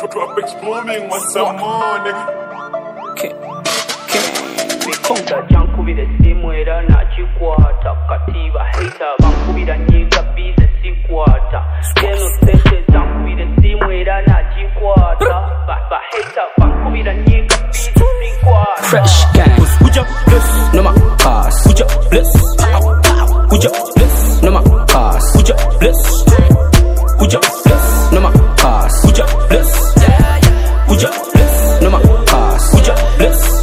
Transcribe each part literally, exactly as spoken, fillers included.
Drop exploding with some more, nigga. Konga jankubira simwera nakikwata katiba hater bankubira nyiga bize sikwata geno sente zankubira simwera nakikwata ba ba hater bankubira nyiga bize sikwata fresh gang would you bless no my pass would you bless would you bless no my pass would you bless would you bless no my pass would you bless would you bless no my pass would you bless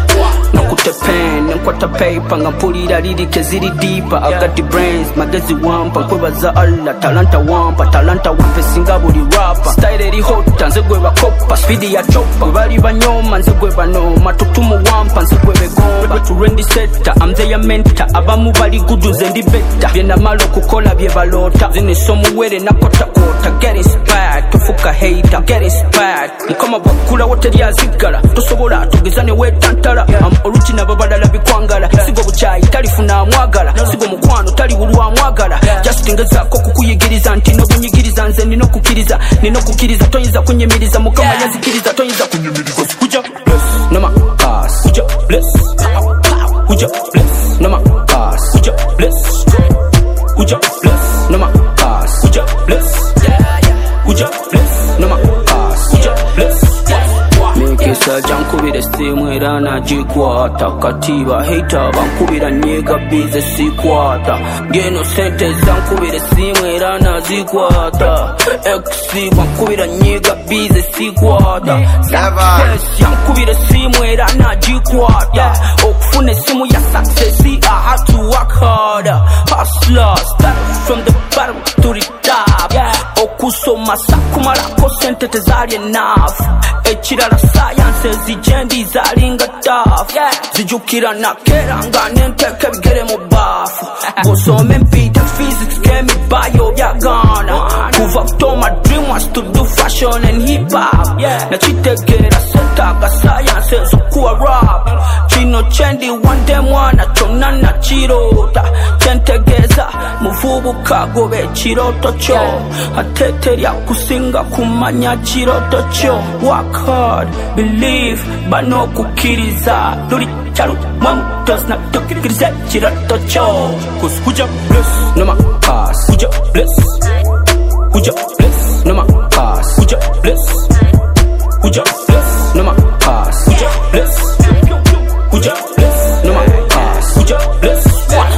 the pen and quarter paper nga mpulira lirike ziri deeper I got the brains magezi wampa nkwebaza alla talanta wampa talanta wampa singa buli rapper style eri hot nze gwe bakopa speed ya chopper bali banyoma nze gwe banoma tutumu wampa nze gwe begomba to rendi setter I'm their mentor abamu bali good nze ndi better byenda malo kukola bye balota zine somuwere nakota kota get inspired tufuka hater get inspired mukama bakula woteri azigala tosobola tugezane wetantala I'm original babadala bikwangala sigo buchayi talifuna mwagala sigo mukwano tali bulwa mwagala just ngezako kukuyigiriza nti no bunyigiriza nze nino kukiriza nino kukiriza toyiza kunyemiriza mukama yazikiriza toyiza kunyemiriza kuja bless no my pass kuja bless kuja bless no my pass kuja bless kuja bless no my pass kuja bless kuja bless no my pass kuja bless Kisa jankubira simwera najikwata katiba hater bankubira nyega bize sikwata geno sente zankubira simwera nazikwata X bankubira nyega bize sikwata Success yankubira simwera najikwata okufune simu ya success I had to work harder hustler start from the bottom to the top okusoma sakumala ko sente tezali enough echirala science zijendi zalinga tough zijukira na keranga nenteke bigere mu bafu gosome mpita physics kemi bio byagana kuva to my dream was to do fashion and hip hop na chitegera setaga science zokuwa rap chino chendi one day mwana chona na chirota chentegeza muvubu kagobe chiroto cho ateteria kusinga kumanya chiroto cho work hard believe bano kukiriza duri charu mom does not tukiriza chiroto cho cause kuja bless no my pass kuja bless kuja bless no my pass kuja bless kuja bless no my pass kuja bless kuja bless no my pass kuja bless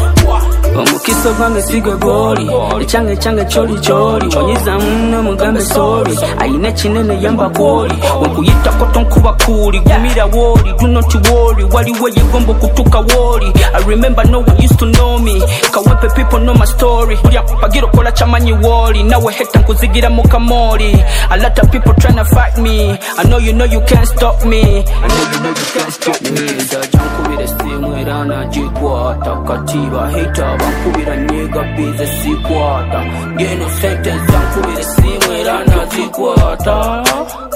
Omukiso gwange sigo goli Echange change choli choli Wanyiza mno mugambe sorry Aine chinene yamba goli Wankuyita koto nkuba kuli Gumira wori, do not worry Wali weye gombo kutuka wori I remember no one used to know me Kawepe people know my story Uria pagiro kola chamanyi wori Nawe hekta nkuzigira mukamori A lot of people tryna fight me I know you know you can't stop me I know you know you can't stop me Sa janku vire simu irana jikwata Katiba hater bankubira nyega bize sikwata geno sente zankubira simwera nazikwata